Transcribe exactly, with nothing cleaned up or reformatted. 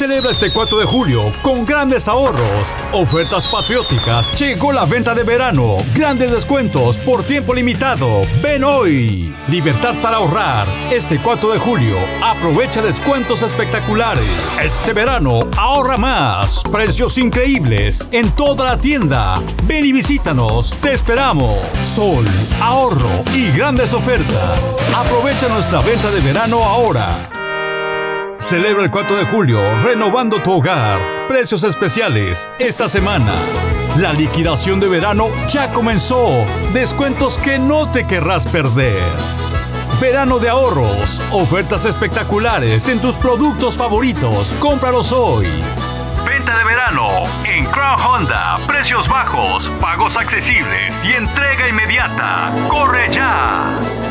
Celebra este cuatro de julio con grandes ahorros, ofertas patrióticas. Llegó la venta de verano, grandes descuentos por tiempo limitado. Ven hoy. Libertad para ahorrar. Este cuatro de julio, aprovecha descuentos espectaculares. Este verano, ahorra más. Precios increíbles en toda la tienda. Ven y visítanos. Te esperamos. Sol, ahorro y grandes ofertas. Aprovecha nuestra venta de verano ahora. Celebra el cuatro de julio renovando tu hogar. Precios especiales esta semana. La liquidación de verano ya comenzó. Descuentos que no te querrás perder. Verano de ahorros. Ofertas espectaculares en tus productos favoritos. Cómpralos hoy. Venta de verano en Crown Honda. Precios bajos, pagos accesibles y entrega inmediata. ¡Corre ya!